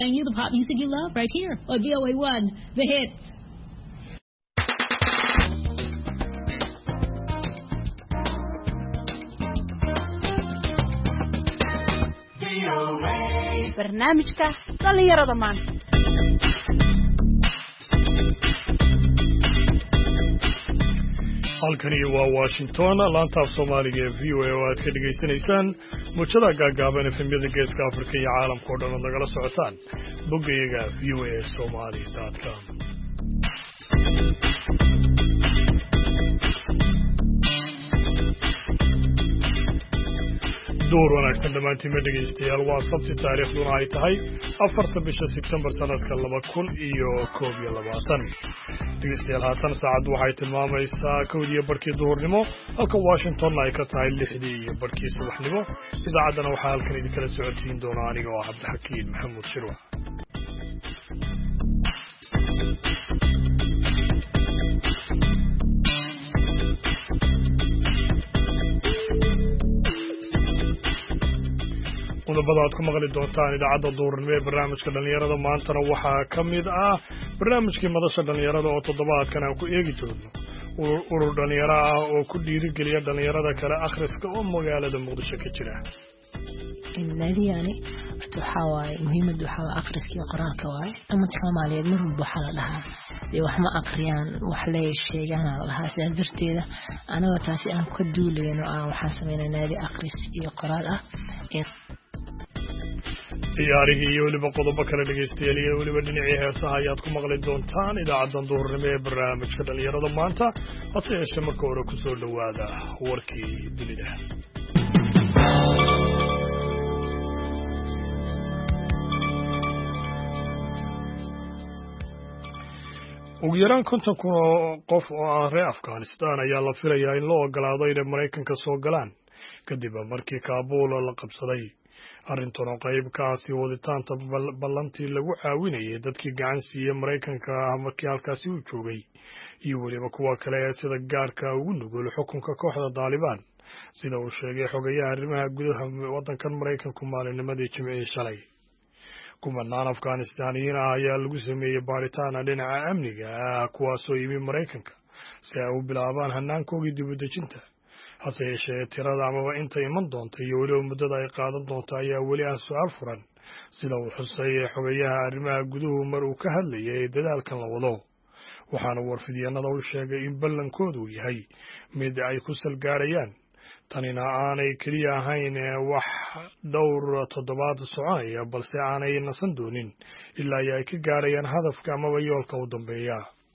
And you the pop music you love right here on VOA1, The Hits. barnaamijka dhalinyarada maanta. halkani waa Washington laanta af Soomaaliga ee VOA oo aad ka dhageysanaysaan muujada gaagaaban efemyada geeska Afrika iyo caalamka oo dhan nagala socotaan boggayaga voasomali.com. door wanaagsan dhamaantiin ma dhegeystayaal waa sabti taariikhduna ay tahay 4 bisha September sanadka 2021 dhegeystayaal haatan saacadu waxay tilmaamaysaa 1:00 duhurnimo halka Washington ay ka tahay 6:00 subaxnimo idaacadana waxaa halkan idinkala socodsiin doona aniga oo Cabdixakiin Maxamuud Shirwa. qodobada aad ku maqli doontaan idaacadda duurnimo ee barnaamijka dhalinyarada maantana waxaa ka mid ah barnaamijkii madasha dhalinyarada oo toddobaadkan aan ku eegi doono urur dhalinyaro ah oo ku dhiirigeliya dhalinyarada kale akhriska oo magaalada Muqdisho ka jira. naadiyani waxaa waaye muhiimadu waxaa waa akhriska iyo qoraalka waaye ama Soomaaliyeed mar walba waxaa la dhahaa dee wax ma akhriyaan wax la sheegaan la dhahaa sidaa darteeda anaga taasi aan ka duuleyno waxaan sameynaa naadi akhris iyo qoraal ah ciyaarihii iyo weliba qodobo kale dhegeystayaal iyo weliba dhinacii heesaha ayaad ku maqli doontaan idaacaddan duurnimo ee barnaamijka dhalinyarada maanta hase yeeshee marka hore ku soo dhowaada warkii dunida. ugu yaraan 50 kun oo qof oo ah reer Afghanistan ayaa la filayaa in loo ogolaado inay Mareykanka soo galaan kadib markii Kaabul la qabsaday. arrintan oo qayb ka ah sii waditaanta ballantii lagu caawinayay dadkii gacan siiyay Mareykanka markii halkaasi uu joogay iyo weliba kuwa kale ee sida gaarka ugu nugul xukunka kooxda Taliban sida uu sheegay xogayaha arrimaha gudaha waddankan Mareykanku maalinimadii Jimcihii shalay. kumanaan Afghaanistaaniyiin ah ayaa lagu sameeyey baaritaan dhinaca amniga kuwaasoo yimi Mareykanka si ay u bilaabaan hanaankoodii dib u dejinta. hase yeeshee tirada amaba inta iman doonta iyo weliba muddada ay qaadan doonto ayaa weli ah su'aal furan sida uu xusay xogayaha arrimaha guduhu mar uu ka hadlayay dadaalkan la wado. waxaana warfidyaanada u sheegay in ballankoodu yahay mid ay ku salgaarayaan tanina aanay keliya ahayn wax dhowr toddobaad soconaya balse aanay nasan doonin ilaa ay ka gaarayaan hadafka amaba yoolka u dambeeya.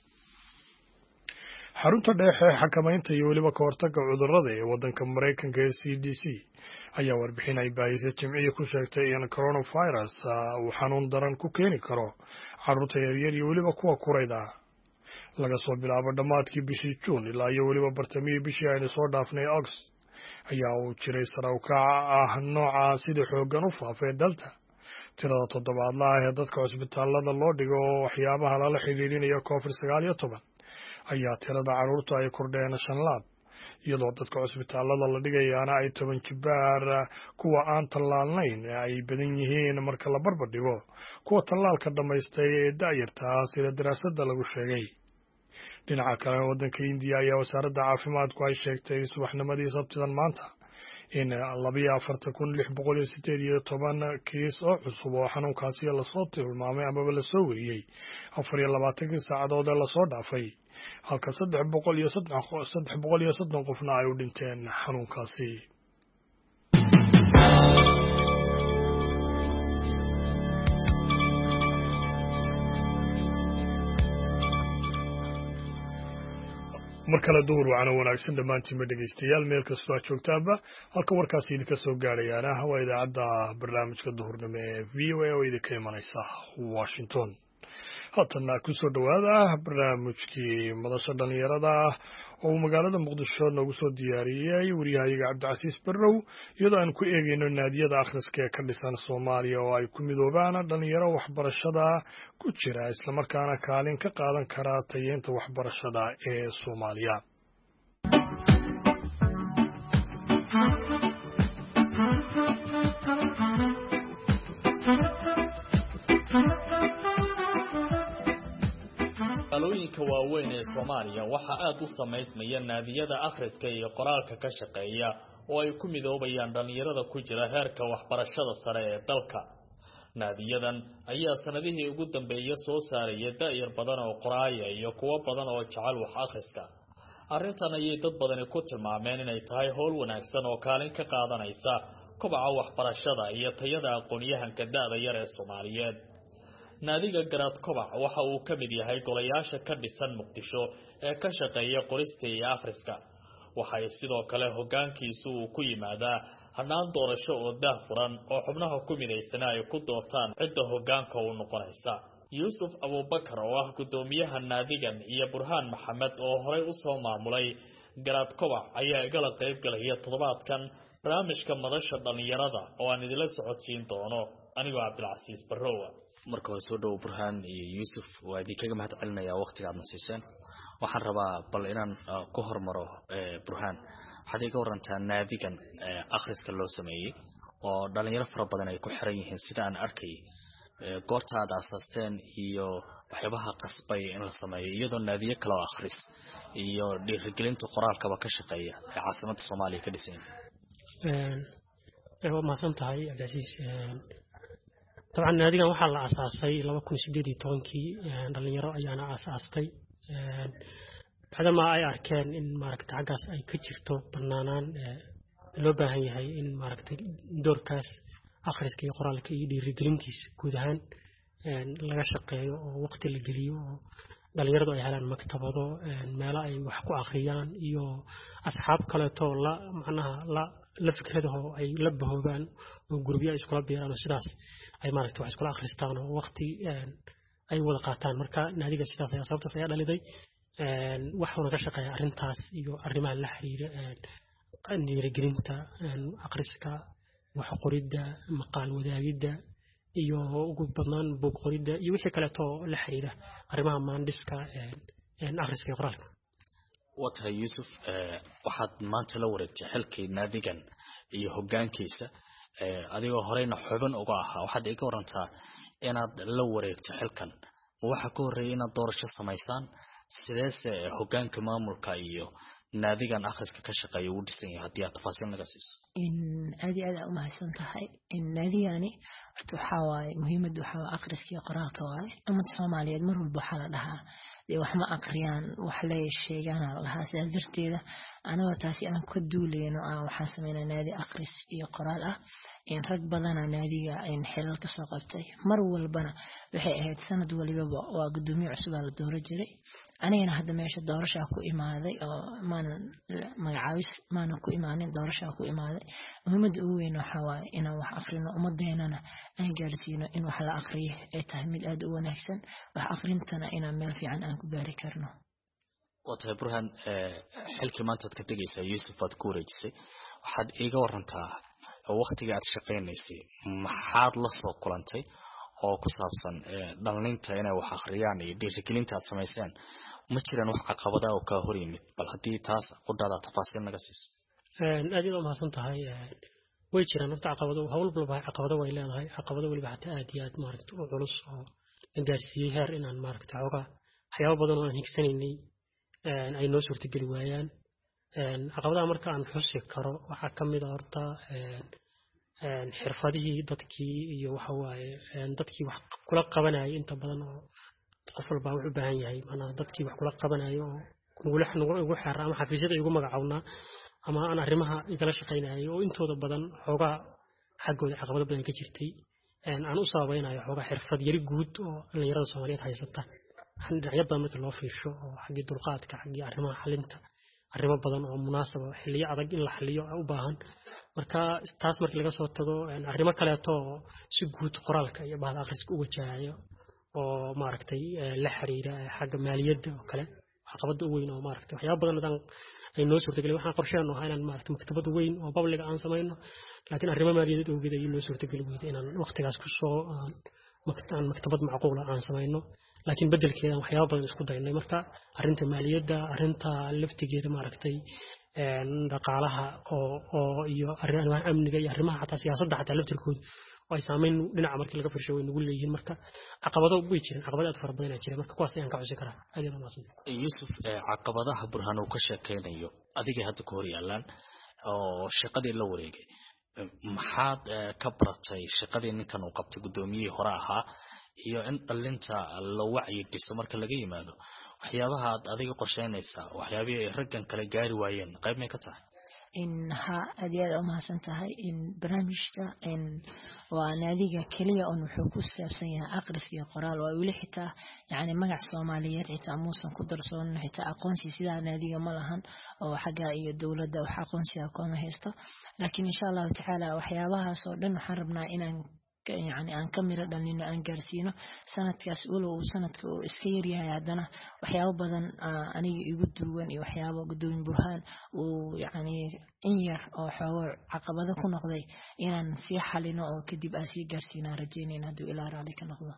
xarunta dhexe xakamaynta iyo weliba ka hortagga cudurrada ee waddanka Mareykanka ee CDC ayaa warbixin ay baahisay Jimcihii ku sheegtay in coronavirus uu xanuun daran ku keeni karo carruurta yaryar iyo weliba kuwa kurayda laga soo bilaabo dhammaadkii bishii Juun ilaa iyo weliba bartamihii bishii aynu soo dhaafnay August ayaa uu jiray sare u kaca ah nooca sida xooggan u faafay Delta. tirada toddobaadlaha ee dadka cusbitaalada loo dhigo oo waxyaabaha lala xiriirinayo COVID-19 ayaa tirada carruurta ay kordheen 5 laab iyadoo dadka cusbitaalada la dhigayaana ay 10 jibaar kuwa aan tallaalnayn ay badan yihiin marka la barbar dhigo kuwa tallaalka dhamaystay ee daayirta sida daraasadda lagu sheegay. dhinaca kale waddanka India ayaa wasaaradda caafimaadku ay sheegtay subaxnimadii Sabtida maanta in 42,618 kiis oo cusub oo xanuunkaasi la soo tilmaamay amaba la soo wariyay 24 saacadood ee la soo dhaafay halka 330 qofna ay u dhinteen xanuunkaasi. mar kale duhur waana wanaagsan dhamaantiin dhegeystayaal meel kastoo aad joogtaanba halka warkaasi idinka soo gaarayaana waa idaacadda barnaamijka duhurnimo ee VOA oo idinka imanaysa Washington. haatana ku soo dhowaada barnaamijkii madasha dhalinyarada oo magaalada Muqdisho noogu soo diyaariyay wariyahayaga Cabdicasiis Barrow iyadoo aan ku eegayno naadiyada akhriska ee ka dhisan Soomaaliya oo ay ku midoobaan dhalinyaro waxbarashada ku jira isla markaana kaalin ka qaadan kara tayeynta waxbarashada ee Soomaaliya. qalooyinka waaweyn ee Soomaaliya waxa aad u sameysmaya naadiyada akhriska iyo qoraalka ka shaqeeya oo ay ku midoobayaan dhalinyarada ku jira heerka waxbarashada sare ee dalka. naadiyadan ayaa sanadihii ugu dambeeyay soo saaraya daayir badan oo qoraaya iyo kuwa badan oo jecel wax akhriska. arrintan ayay dad badan ku tilmaameen inay tahay howl wanaagsan oo kaalin ka qaadanaysa kobaca waxbarashada iyo tayada aqoon-yahanka da'da yar ee Soomaaliyeed. naadiga Garaad Kobac waxa uu ka mid yahay golayaasha ka dhisan Muqdisho ee ka shaqeeya qorista iyo akhriska. waxay sidoo kale hoggaankiisu ku yimaadaa hanaan doorasho oo daahfuran oo xubnaha ku midaysan ay ku doortaan cidda hoggaanka u noqonaysa. Yusuf Abubakar oo ah gudoomiyaha naadigan iyo Burhaan Maxamed oo horey u soo maamulay Garaad Kobac ayaa igala qayb galaya toddobaadkan barnaamijka madasha dhalinyarada oo aan idila socodsiin doono anigoo Cabdilcasiis Barrowa. marka soo dhaw Burhaan iyo Yusuf waa idinkaga mahad celinayaa waqtiga aad nasiiseen. waxaan rabaa bal inaan ku hormaro Burhaan waxaad iga warantaa naadigan akhriska loo sameeyay oo dhalinyaro fara badan ay ku xiran yihiin sida aan arkay goorta aad asaasteen iyo waxyaabaha qasbay in la sameeyo iyadoo naadiyo kale oo akhris iyo dhiirigelinta qoraalkaba ka shaqeeya ee caasimadda Soomaaliya ka dhisan. ma santahay Cabdilcasiis. طبعا naadigan waxa la asaasay 2018 dhalinyaro ayaana asaastay hadama ay arkeen in maaragtay xagaas ay ka jirto banaanaan loo baahan yahay in maaragtay doorkaas akhriska iyo qoraalka iyo dhiirigelintiisa guud ahaan laga shaqeeyo oo waqti la geliyo oo dhalinyaradu ay helaan maktabado meelo ay wax ku akhriyaan iyo asxaab kale oo la fikradaho ay la bahoobaan oo gurbiya isku la biiraan sidaas ay maaragtay wax isku la akhristaan oo waqti ay wada qaataan. marka naadiga sidaas ayaa sababtaas ayaa dhaliday waxaana ka shaqeeya arintaas iyo arrimaha la xiriira dhiirigelinta akhriska wax qoridda maqaal wadaagidda iyo ugu badnaan buug qoridda iyo wixii kale oo la xiriira arrimaha maandiska akhriska iyo qoraalka. watahay Yusuf waxaad maanta la wareegtay xilkii naadigan iyo hoggaankiisa adigoo horeyna xubin uga ahaa waxaad iga warantaa inaad la wareegto xilkan waxa ka horeeyay inaad doorasho samaysaan sideese hoggaanka maamulka iyo naadigan akhriska ka shaqeeya uu dhisan yahay haddii aad tafaasiil naga siiso. aad u mahadsan tahay naadigani waxa waaye muhiimadu waxa akhriska iyo qoraalka waaye ummadda Soomaaliyeed mar walba waxa la dhahaa wax ma akhriyaan wax la sheegaan la dhahaa sidaas darteeda anaga taasi aan ka duuleeno waxaan sameynaa naadi akhris iyo qoraal ah in rag badan naadiga in xilal ka soo qabtay mar walbana waxay ahayd sanad waliba waa gudoomiye cusub la dooro jiray anigana hadda meesha doorasho ku imaaday oo magacaabis maana ku imaanin doorasho ku imaaday muhiimada ugu weyn waxa waaye in wax akhrino ummadeenana aan gaarsiino in wax la akhriyo ay tahay mid aad u wanaagsan wax akhrintana in meel fiican aan ku gaari karno. watahay Burhaan xilkii maanta ka tagaysa Yusuf aad ku wareejisay waxaad iga warantaa waqtiga aad shaqeynaysay maxaad la soo kulantay oo ku saabsan dhalinta inay wax akhriyaan iyo dhiirigelinta aad sameyseen ma jiraan wax caqabada oo ka hor yimid bal haddii taas qodada tafaasiil naga siiso. aad iyo mahadsan tahay way jiraan horta caqabado hawl walba caqabado way leedahay caqabado waliba xataa aad iyo aad maaragtay u culus oo gaarsiiyay heer inaan maaragtay xogaa waxyaabo badan oo aan higsanaynay ay noo suurtageli waayaan caqabadaha marka aan xusi karo waxa kamid ah horta xirfadihii dadkii iyo waxa waaye dadkii wax kula qabanayay inta badan oo qof walba wuxuu u baahan yahay maana dadkii wax kula qabanayay oo ugu xeer ama xafiisyada igu magacaawna ama aan arrimaha igala shaqeynayay oo intooda badan xogaa xaggooda caqabado badan ka jirtay aan u sabaynayo xogaa xirfad yari guud oo dhalinyarada Soomaaliyeed haysata dhinacyo badan marka loo fiirsho oo xagga dulqaadka xagga arrimaha xalinta arrimo badan oo munaasab ah xilliyo adag in la xaliyo u baahan marka taas markii laga soo tago arrimo kale oo si guud qoraalka iyo bahda akhriska u wajahayo oo maaragtay la xiriira xagga maaliyadda oo kale caqabada weyn oo maaragtay waxyaabo badan ay noo suurtagelay waxaan qorsheeno inaan maaragtay maktabad weyn oo public aan sameeyno laakiin arrimo maaliyadeed oo geeday noo suurtagelay inaan waqtigaas ku soo maktabad macquul ah aan sameeyno laakiin bedelkeeda waxyaabo badan isku daynay marka arinta maaliyadda arinta laftigeeda maaragtay dhaqaalaha oo iyo arrimaha amniga iyo arrimaha xataa siyaasadda xataa laftirkooda way saameyn dhinaca markii laga fiirsho way nagu leeyihiin marka caqabado way jireen caqabado aad fara badan ay jireen marka kuwaas ayaan ka codsan karaa aad iyo maasan Yusuf caqabadaha Burhaan uu ka sheekeynayo adiga hadda ku hor yaalaan oo shaqadii la wareegay maxaad ka baratay shaqadii ninkan uu qabtay gudoomiyihii hore ahaa iyo in dhalinta la wacyi geliso marka laga yimaado waxyaabaha aad adiga qorsheynaysa waxyaabihii ay raggan kale gaari waayeen qayb may ka tahay ها أدياد أمها سنتهاي إن برامجتا إن وناديجا كلية أن وحكوس سياسية أقرس في قرال ويقول حتى يعني مجلس الصوماليات حتى موسى كدرسون حتى أقونسي سيدا ناديجا ملهن أو حاجة الدولة ده وحقونسي أقوم هيستا لكن إن شاء الله تعالى وحيالها صورنا حربنا إن يعني أن كميرا دلنا أن جرسينه سنة كأسئلة وسنة كإسكيريا يعدنا وحياة بدن أني يقدرون وحياة قدرون برهان ويعني إنير أو حوار عقبة كون نقضي إن في حالنا أو كدي بأسي جرسينا رجينا ندو إلى رالك نقضى.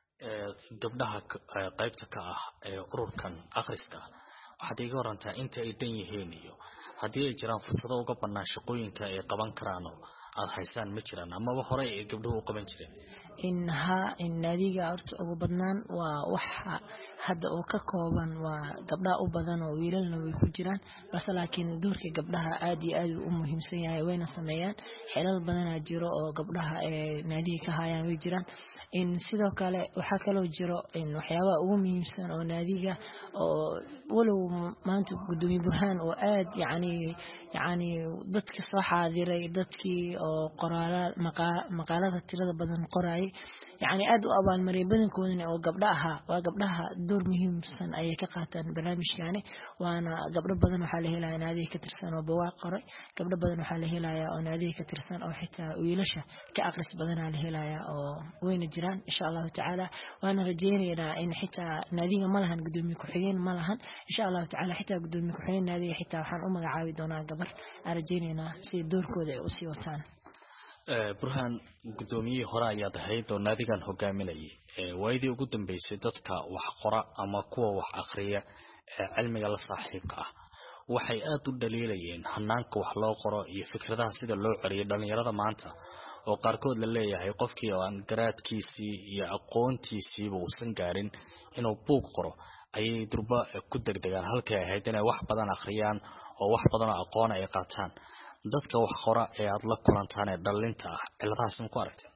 قبلها قيبتك أوركان أخرسك waxaad iga warantaa inta ay dan yihiin iyo hadii ay jiraan fursado uga banaan shaqooyinka ay qaban karaan aad haysaan ma jiraan ama hore ay gabdhuhu u qaban jireen in naadiga horta ugu badnaan waa waxa hadda oo ka kooban waa gabdhaha u badan oo wiilalna way ku jiraan balse laakiin doorka gabdhaha aad iyo aad u muhiimsan yahay wayna sameeyaan xilal badan jiro oo gabdhaha ee naadiga ka hayaan way jiraan in sidoo kale waxa kale oo jiro in waxyaabaha ugu muhiimsan oo naadiga oo walow maanta gudoomiye Burhaan oo aad yani dadka soo xaadiray dadkii oo qoraal maqaalada tirada badan qoray يعني أدو أبان مريبين كوني أو قبلها وقبلها دور مهم سن أي كقاتن برنامج يعني وأنا قبل بدن وحاله لا نادي كترسان وبواقري قبل بدن وحاله لا أو نادي كترسان أو حتى ويلشة كأقرس بدن عليه لا أو وين الجيران إن شاء الله تعالى وأنا رجيني إن حتى نادي ملهن قدوم كحيين ملهن إن شاء الله تعالى حتى قدوم كحيين نادي حتى وحن أمك عاودونا قبل أرجيني أنا سي دور كودي وسيوتان Burhaan gudoomiye hore ayaa ahayd oo naadigan hogaaminayay waydii ugu dambeysay dadka wax qora ama kuwa wax akhriya cilmiga la saaxiibka ah waxay aad u dhaliilayeen hanaanka wax loo qoro iyo fikradaha sida loo cariyo dhalinyarada maanta oo qaarkood la leeyahay qofkii aan garaadkiisii iyo aqoontiisiiba uusan gaarin inuu buug qoro ayay durba ku degdegaan halkay ahayd inay wax badan akhriyaan oo wax badan aqoon ay qaataan dadka wax qora ee aad la kulantaan ee dhalinta ah ciladahaas ma ku aragtay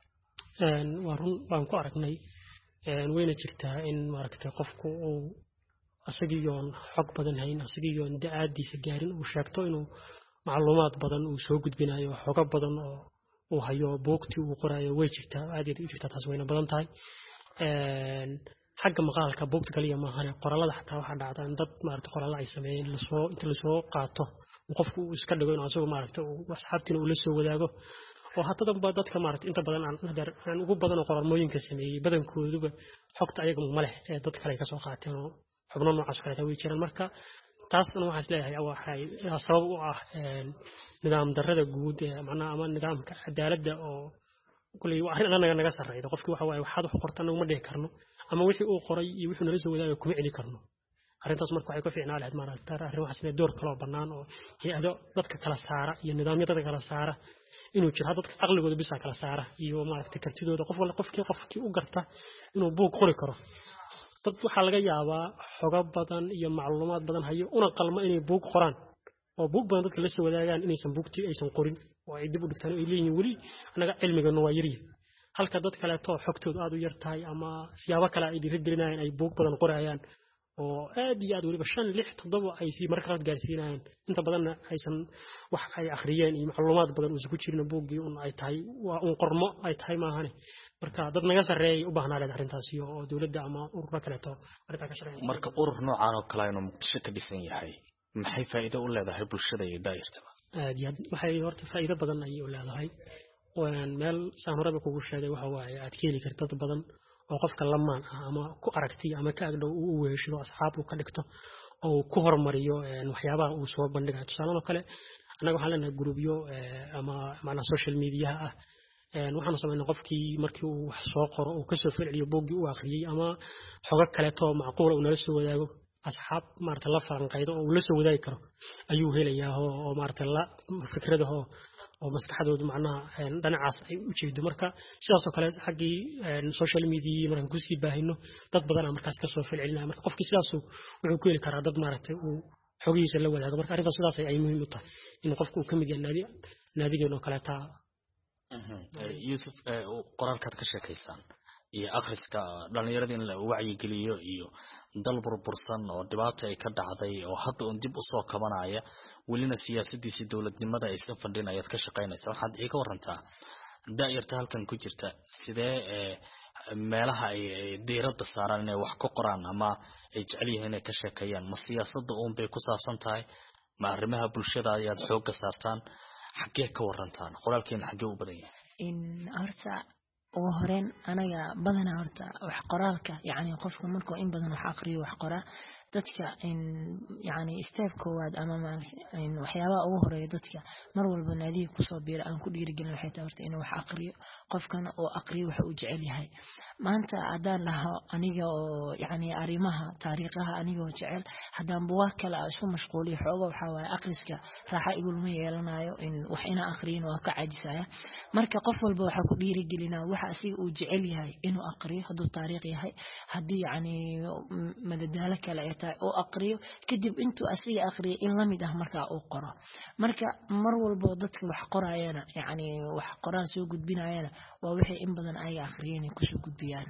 waan ku aragnay wayna jirtaa in maaragtay qofku uu asagiyoon xog badan hayn asagiyoon daadiisa gaarin uu sheegto inuu macluumaad badan uu soo gudbinayo xogo badan oo uu hayo buugti uu qorayo way jirtaa aad iyo jirtaa taas wayna badan tahay xagga maqaalka buugta kaliya ma ahan qoraalada xataa waxa dhacda in dad maaragtay qoraal ay sameeyeen inta la soo qaato qofku iska dhigo inuu asoo maaragtay asxaabtina uu la soo wadaago oo hatta dhanba dadka maaragtay inta badan aan ugu badan oo qoraalmooyinka sameeyay badankooduba xogta ayaga ma leh ee dad kale ka soo qaateen oo xubno noocaas kale way jiraan marka taasna waxa isleeyahay waxay sabab u ah nidaam darrada guud ee macnaha ama nidaamka cadaaladda oo kulli waa arrin naga sarreeyay qofkii waxa waaye waxaad wax qortaan uma dhici karno ama wixii uu qoray iyo wixii nala soo wadaago kuma celi karno arrintaas marka waxay ku fiicnaa lahayd maaragtay arrin waxa sida door kale oo banaan oo hay'ado dadka kala saara iyo nidaamyada dadka kala saara inuu jiro dadka aqligooda bisa kala saara iyo maaragtay kartidooda qofkii u garta inuu buug qori karo dad waxa laga yaabaa xogo badan iyo macluumaad badan hayo una qalma inay buug qoraan oo buug badan dadka la soo wadaagaan inaysan buugtii aysan qorin oo ay dib u dhigtaan ay leeyihiin wali anaga cilmigan waa yari halka dad kale to xogtooda aad u yartahay ama siyaabo kale ay dhiirigelinayaan ay buug badan qorayaan oo aad iyo aad waliba 5 6 7 ay si markaa gaarsiinayaan inta badan aysan wax ay akhriyeen iyo macluumaad badan oo ku jirina buugii ay tahay waa qormo ay tahay ma ahane marka dad naga sareeyay u baahnaa arrintaas iyo dawladda ama urur kale to arrinta ka shaqeeya marka urur noocan oo kale inuu muqdisho ka dhisan yahay maxay faa'iido u leedahay bulshada iyo daayirtaba aad iyo waxay horta faa'iido badan ay u leedahay meel saan horeba kugu sheegay waxa waaye aad keeli karto dad badan oo qofka lamaan ama ku aragti ama ka agdhow uu weesho asxaab uu ka dhigto oo ku hormariyo waxyaabaha uu soo bandhigayo tusaale kale anaga waxaan leenahay group-yo ama macna social media ah waxaan sameynaa qofkii markii uu wax soo qoro uu ka soo ficiliyo buuggii uu akhriyay ama xogo kale oo macquul ah uu nala soo wadaago asxaab maarta la falanqaydo oo uu la soo wadaagi karo ayuu helayaa oo maarta la fikradaha oo maskaxdoodu macnaha dhinacaas ay u jeedo marka sidaas oo kale xaqii social media markaan ku sii baahino dad badan markaas ka soo falcelinaya marka qofkii sidaas wuxuu ku heli karaa dad maaragtay uu xogiisa la wadaago marka arrinta sidaas ay muhiim u tahay in qofku uu ka mid yahay naadigan oo kale taa Yusuf qoraalkaad ka sheekaysaan iyo akhriska dhalinyarada in la wacyi geliyo iyo dal burbursan oo dhibaato ay ka dhacday oo hadda uu dib u soo kabanaya welina siyaasadiisa dawladnimada ay iska fadhinayaan ka shaqeynaysa waxaad iga warantaa daayirta halkan ku jirta sidee meelaha ay diiradda saaraan inay wax ka qoraan ama ay jecel yihiin inay ka sheekeeyaan ma siyaasadda uun bay ku saabsan tahay ma arrimaha bulshada ayaad xoogga saartaan xaggee ka warantaan qoraalkeena xaggee u badan yahay in horta ugu horeen anaga badanaa horta wax qoraalka yani qofka markuu in badan wax aqriyo wax qoraa dadka in yani step koowaad ama in waxyaabaha ugu horeeya dadka mar walba naadiga kusoo biira aan ku dhiirigelin waxay tahay horta inuu wax aqriyo qofkana oo aqriyo waxa uu jecel yahay maanta haddaan dhaho aniga oo yani arrimaha taariikhaha aniga oo jecel haddaan buugaag kale isku mashquuliyo xooga waxaa waaye aqriska raaxa igulma yeelanayo in wax inaa aqriyin waa ka caajisaya marka qof walba waxaa ku dhiirigelinaa waxa asiga uu jecel yahay inuu aqriyo hadduu taariikh yahay haddii yani madadaalo kale ay tahay oo aqriyo kadib intuu asiga aqriyo in la mid ah markaa uu qoro marka mar walba dadka wax qorayana yani wax qoraan soo gudbinayana waa wixii in badan ay aqriyeen ku soo gudbiyaan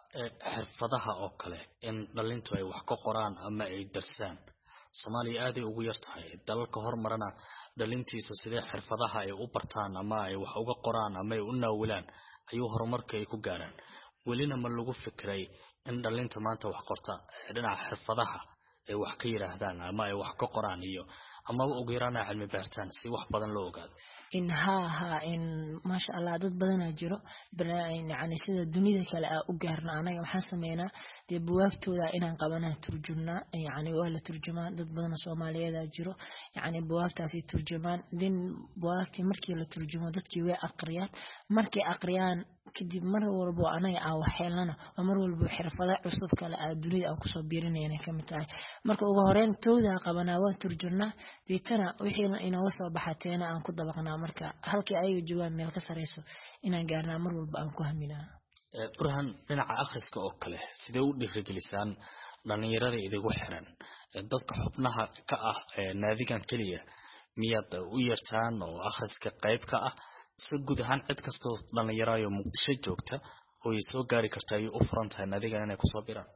xirfadaha oo kale in dhalintu ay wax ka qoraan ama ay darsaan Soomaaliya aad ay ugu yar tahay dalalka hormarana dhalintiisa sidee xirfadaha ay u bartaan ama ay wax uga qoraan ama ay u naawilaan ayuu horumarka ay ku gaaraan welina ma lagu fikray in dhalinta maanta wax qorta dhinaca xirfadaha ay wax ka yiraahdaan ama ay wax ka qoraan iyo ama ugu yaraan cilmi baartaan si wax badan loo ogaado in in ma sha Allah dad badan jiro yani sida dunida kale u gaarna anaga waxaan sameeynaa dee buwaagtooda inaan qabanaa turjumna yani waa la turjumaan dad badan Soomaaliyeed jiro yani buwaagtaasi turjumaan din buwaagti markii la turjumo dadkii way aqriyaan markii aqriyaan kadib mar walba anaga aan waxeelana mar walba xirfado cusub kale dunida aan ku soo biirinayna kamid tahay marka ugu horeen tooda qabanaa waa turjumna deetana wixii inoo soo baxateena aan ku dabaqnaa marka halkii ay joogaan meel ka sareyso inaan gaarnaa mar walba aan ku haminaa Burhan dhinaca akhriska oo kale sidee u dhiirigelisaan dhalinyarada idigu xiran dadka xubnaha ka ah naadigan kaliya miyaad u yeertaan oo akhriska qayb ka ah si guud ahaan cid kastoo dhalinyaro Muqdisho joogta oo ay soo gaari kartaa ay u furan tahay naadigan inay ku soo biraan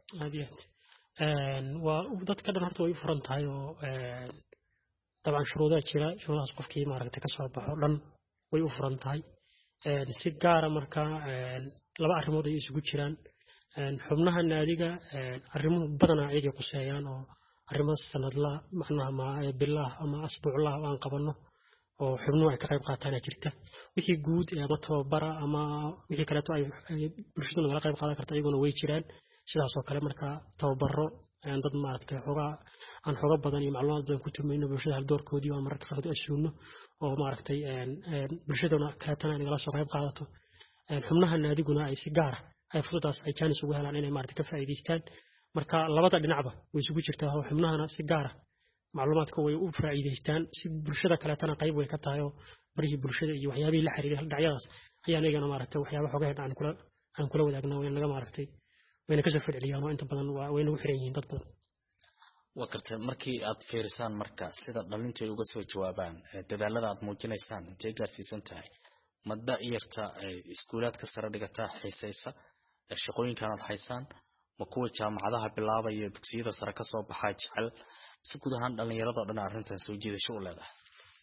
waa dadka dhan horta way u furan tahay oo طبعا shuruudaha jira shuruudahaas qofkii maaragtay ka soo baxo dhan way u furan tahay si gaar ah marka laba arrimood ay isugu jiraan xubnaha naadiga arrimuhu badanaa ay quseeyaan oo arrimo sanadla macnaha ma billaah ama asbuuclah aan qabano oo xubnuhu ay ka qayb qaataan jirta wixii guud ama tababara ama wixii kale ay bulshadu nagala qayb qaadan karto iyaguna way jiraan sidaas oo kale marka tababaro dad maaragtay aan xoga badan iyo macluumaad badan ku tumayno bulshada hal doorkoodii waa mararka qaar asuuno oo maaragtay bulshaduna kala tan nagala soo qayb qaadato xubnaha naadiguna ay si gaar ah ay fursadaas ay chance ugu helaan inay maaragtay ka faa'iideystaan marka labada dhinacba way isugu jirtaa oo xubnahana si gaar ah macluumaadka way u faa'iideystaan si bulshada kala tan qayb way ka tahay oo barihii bulshada iyo waxyaabihii la xiriiray dhacyadaas ayaa anagana maaragtay waxyaabo xogaheed aan kula wadaagno oo naga maaragtay wayna ka soo fadhiyaan oo inta badan wayna u xiran yihiin dad badan وكرت مركي أطفيرسان مركا سيدا دلنتي uga soo jawaabaan dadaalada aad muujinaysaan intee gaarsiisan tahay madda iyarta iskuulaadka sare dhigata xiisaysa shaqooyinkan aad haysaan ma kuwa jaamacadaha bilaabaya dugsiyada sare ka soo baxay jecel si guud ahaan dhalinyarada dhan arrintan soo jeedasho u leedahay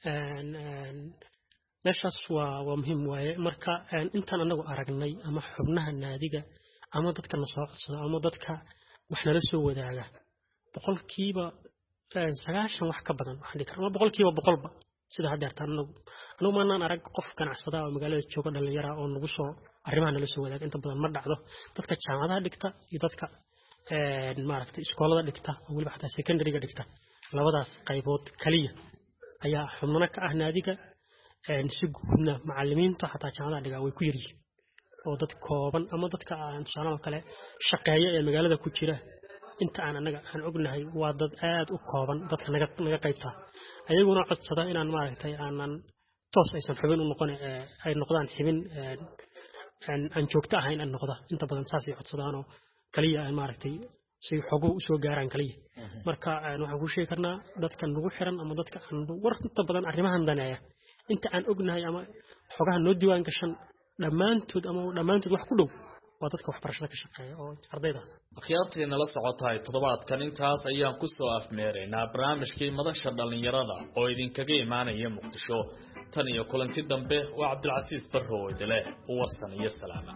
meeshaas waa muhiim waaye marka intaan anagu aragnay ama xubnaha naadiga ama dadka la soo codsada ama dadka wax nala soo wadaaga boqolkiiba 90 wax ka badan waxaan dhigaa ama boqolkiiba boqolba sida hadda anagu maanaan arag qof ganacsada oo magaalada jooga dhalinyaro oo nagu soo arrimaha nala soo wadaaga inta badan ma dhacdo dadka jaamacadaha dhigta iyo dadka maaragtay iskoolada dhigta oo waliba xataa secondary-ga dhigta labadaas qaybood kaliya ayaa xubnana ka ah naadiga si guudna macallimiinta xataa jaamacadaha dhiga way ku yaryihiin oo dad kooban ama dadka aan tusaale kale shaqeeya ee magaalada ku jira inta aan anaga aan ognahay waa dad aad u kooban dadka naga qaybta ayaguna codsada inaan maaragtay aanan toos aysan xubin u noqon ay noqdaan xubin aan joogto ahayn aan noqda inta badan saas ay codsadaan oo kaliya aan maaragtay si xogo u soo gaaraan kaliya marka waxaan ku sheegi karnaa dadka nagu xiran ama dadka aan war inta badan arrimahan daneeya inta aan ognahay ama xogaha noo diiwaan gashan dhammaantood wax ku dhow waa dadka waxbarashada ka shaqeeya oo ardayda akhyaarteena la socotahay toddobaadkan intaas ayaan ku soo afmeeraynaa barnaamijkii madasha dhalinyarada oo idinkaga imaanaya Muqdisho tan iyo kulanti dambe waa Cabdulcasiis Barrow idile warsan iyo salaama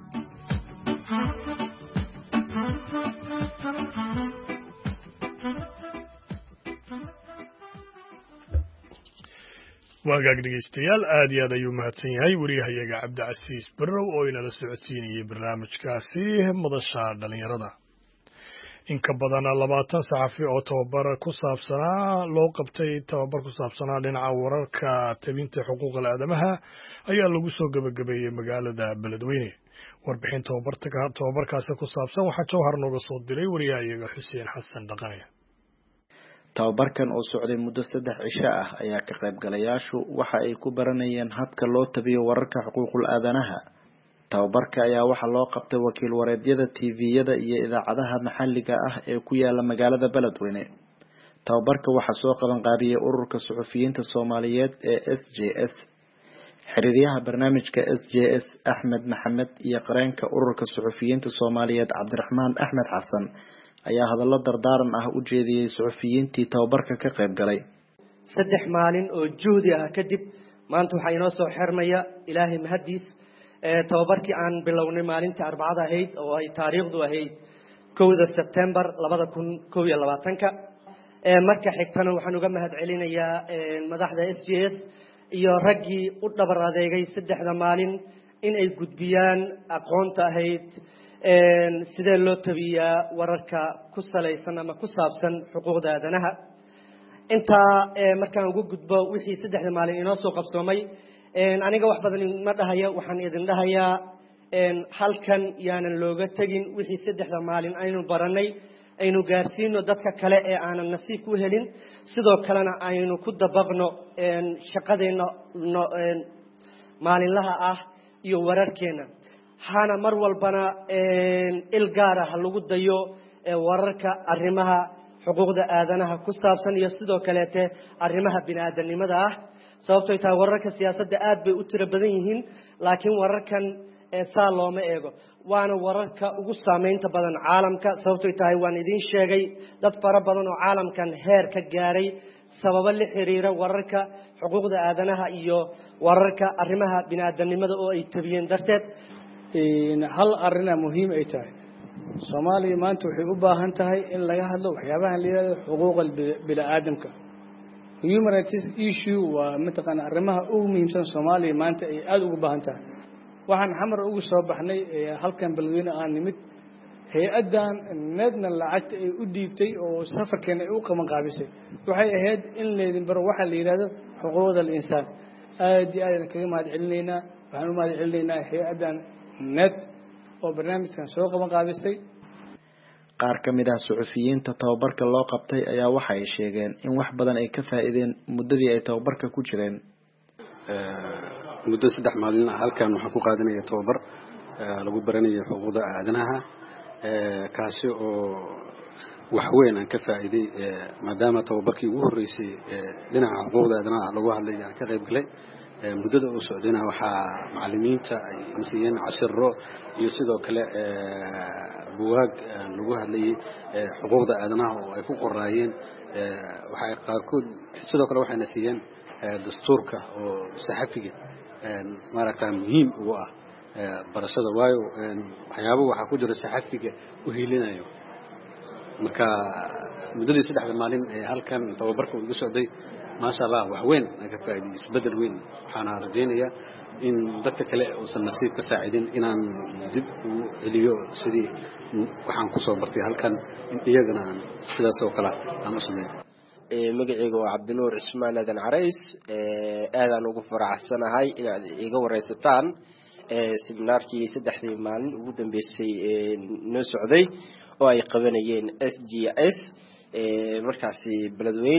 waagaag dhegeystayaal aad iyo aad ayuu mahadsan yahay wariyahayaga Cabdicasiis Barrow oo inala socodsiinayay barnaamijkaasi madasha dhalinyarada in ka badan 20 saxafi oo tababar ku saabsanaa dhinaca wararka tabinta xuquuqda aadamaha ayaa lagu soo gabagabeeyay magaalada Beledweyne warbixin tababarkaasi ku saabsan waxaa jawhar nooga soo diray wariyahayaga Xuseen Xasan Dhaqane tababarkan oo socday muddo 3 cisho ah ayaa ka qaybgalayaashu waxa ay ku baranayeen habka loo tabiyo wararka xuquuqul aadanaha tababarka ayaa waxa loo qabtay wakiil wareedyada TV-yada iyo idaacadaha maxalliga ah ee ku yaala magaalada Beledweyne tababarka waxa soo qaban qaabiyay ururka suxufiyiinta Soomaaliyeed ee SJS xiriiryaha barnaamijka SJS Ahmed Maxamed iyo qareenka ururka suxufiyiinta Soomaaliyeed Cabdiraxmaan Axmed Xasan ayaa hadallo dardaaran ah u jeediyay suxufiyiintii tababarka ka qayb galay 3 maalin oo juhdi ah kadib maanta waxa inoo soo xirmaya Ilaahay mahadiis tababarkii aan bilownay maalintii Arbacada ahayd oo ay taariikhdu ahayd 1 September 2022 marka xigtana waxaan uga mahad celinayaa madaxda SJS iyo raggii u dhabar adeegay 3 maalin in ay gudbiyaan aqoonta ahayd sidee loo tabiyaa wararka ku salaysan ama ku saabsan xuquuqda aadanaha inta markaan ugu gudbo wixii 3 maalin inoo soo qabsoomay aniga wax badan ma dhahayo waxaan idin dhahayaa halkan yaanan looga tagin wixii 3 maalin aynu baranay aynu gaarsiino dadka kale ee aanan nasiib u helin sidoo kalena aynu ku dabaqno shaqadeena maalinlaha ah iyo wararkeena hana mar walbana il gaar ah lagu dayo wararka arrimaha xuquuqda aadanaha ku saabsan iyo sidoo kale arrimaha bini'aadanimada ah sababtoo ay tahay wararka siyaasadda aad bay u tiro badan yihiin laakiin wararkan saa looma eego waana wararka ugu saameynta badan caalamka sababtoo ay tahay waan idin sheegay dad fara badan oo caalamkan heer ka gaaray sababo la xiriira wararka xuquuqda aadanaha iyo wararka arrimaha bini'aadanimada oo ay tabiyeen darteed hal arina muhiim ay tahay Soomaaliya maanta waxay u baahan tahay in laga hadlo waxyaabaha la yiraahdo xuquuqda bini'aadamka human rights issue waa mataqaan arrimaha ugu muhiimsan Soomaaliya maanta ay aad ugu baahan tahay waxaan xamar ugu soo baxnay halkan Beledweyne aan nimid hay-adan needna lacagta ay u dhiibtay oo safarkeena ay u qaban qaabisay waxay ahayd in leedin baro waxa la yiraahdo xuquuqda insaan aad iyo aad kaga mahad celinaynaa waxaan u mahad celinaynaa hay-adan net oo barnaamijkan soo qaban qaabisay qaar ka mid ah suxufiyiinta tababarka loo qabtay ayaa waxa ay sheegeen in wax badan ay ka faa'iideen muddadii ay tababarka ku jireen muddo 3 maalin halkan waxaan ku qaadanaya tababar lagu baranayo xuquuqda aadanaha kaasi oo wax weyn aan ka faa'iiday maadaama tababarkii ugu horeysay dhinaca xuquuqda aadanaha lagu hadlay aan ka qayb galay muddada uu socdayna waxaa macallimiinta ay nasiyeen cashiro iyo sidoo kale buugaag lagu hadlayay xuquuqda aadanaha oo ay ku qoraayeen waxay qaarkood sidoo kale waxay nasiyeen dastuurka oo saxafiga maaragtaa muhiim ugu ah barashada waayo waxyaabo waxaa ku jira saxafiga u hiilinayo marka muddadii 3 maalin ee halkan tababarka ugu socday maasha Allah wax weyn ka faa'iiday isbedel weyn waxaan rajaynayaa in dadka kale uusan nasiib ka saacidin inaan dib u celiyo sidii waxaan ku soo bartay halkan in iyagana sidaas oo kale aan u sameeyo magacaygu waa Cabdinuur Ismaan Aadan Carays aadaan ugu faraxsanahay inaad iga wareysataan seminaarkii 3 maalin ugu dambeysay noo socday oo ay qabanayeen SJS markaasi Beledweyne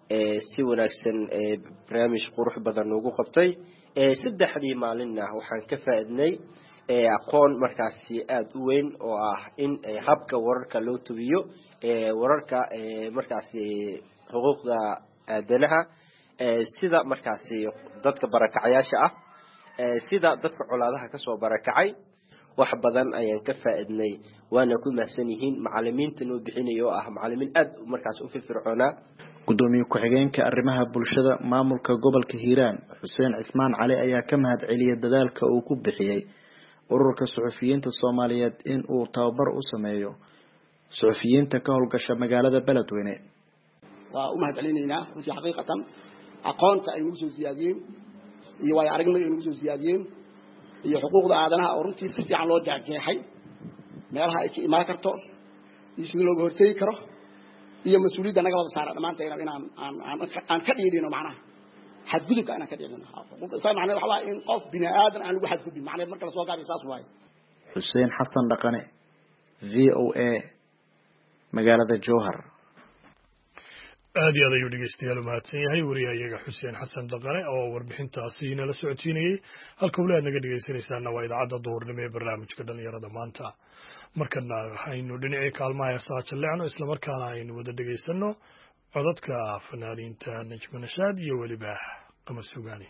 si wanaagsan barnaamij qurux badan ugu qabtay saddexdii maalinna waxaan ka faa'iidnay aqoon markaasi aad u weyn oo ah in habka wararka loo tubiyo wararka markaasi xuquuqda aadanaha sida markaasi dadka barakacayaasha ah sida dadka colaadaha ka soo barakacay wax badan ayaan ka faa'iidnay waana ku mahadsan yihiin macallimiinta noo bixinayo ah macallimiin aad markaas u firfircoona gudoomiye ku-xigeenka arrimaha bulshada maamulka gobolka Hiiraan Xuseen Cismaan Cali ayaa ka mahad celiyay dadaalka uu ku bixiyay ururka suxufiyiinta Soomaaliyeed in uu tababar u sameeyo suxufiyiinta ka howlgasha magaalada Beledweyne waa u mahad celinaynaa runtii xaqiiqatan aqoonta ay nagu soo siyaadiyeen iyo way aragnimada ay nagu soo siyaadiyeen iyo xuquuqda aadanaha oo runtii si fiican loo jaanjeexay meelaha ay ka imaan karto iyo sidii looga hortegi karo iyo mas'uuliyadda naga wada saaran dhamaanteena inaan aan ka dhiidino macnaha xadgudubka inaan ka dhiidino xuquuqda isla macnaheedu waxa waaye in qof bini aadan aan lagu xadgudbin macnaheedu marka la soo gaabiyo saas waaye Xuseen Xasan Dhaqane VOA magaalada Jowhar aad iyo aad ayuu dhegeystayaal u mahadsan yahay wariyahayaga Xuseen Xasan Dhaqane oo warbixintaasi inala socodsiinayay halka weli aad naga dhegeysanaysaana waa idaacadda duhurnimo ee barnaamijka dhalinyarada maanta markana waxaynu dhinacii kaalmaha heesaha jalleecno islamarkaana aynu wada dhegeysano codadka fanaaniinta Najma Nashaad iyo weliba Qamar Sugaani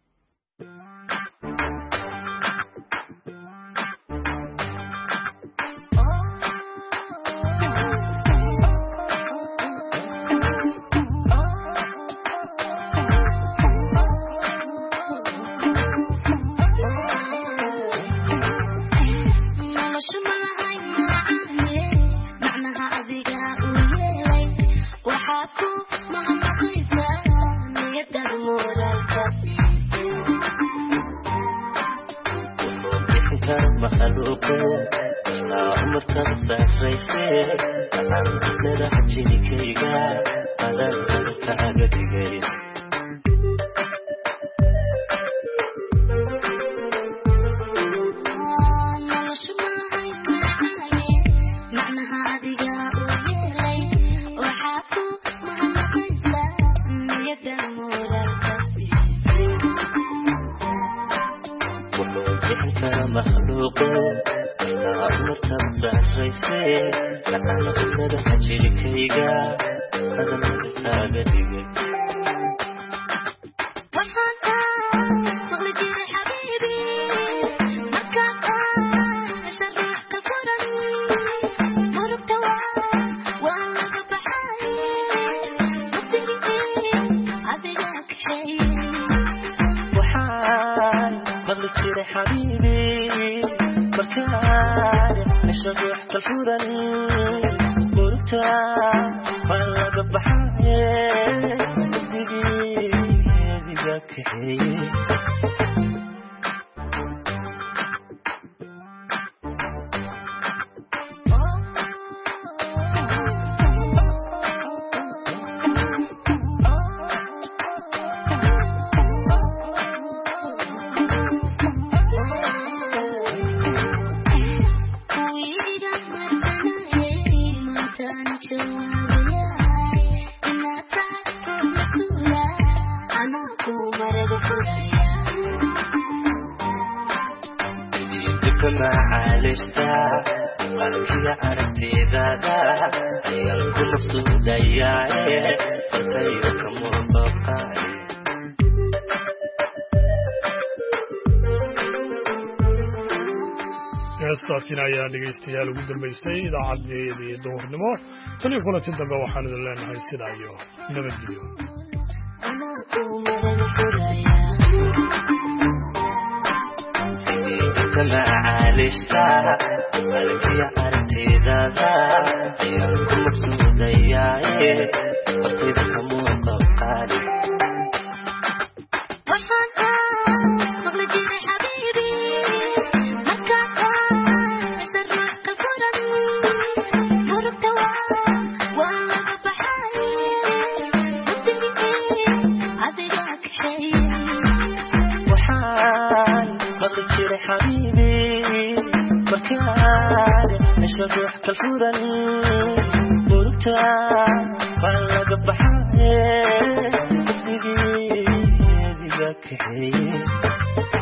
heestaasina ayaa dhegeystayaal ugu dambeystay idaacadeedii duhurnimo tan iyo kulanti dambe waxaan idin leenahay sidaa iyo nabadgelyo بلغ بحاجة سيدي ذاك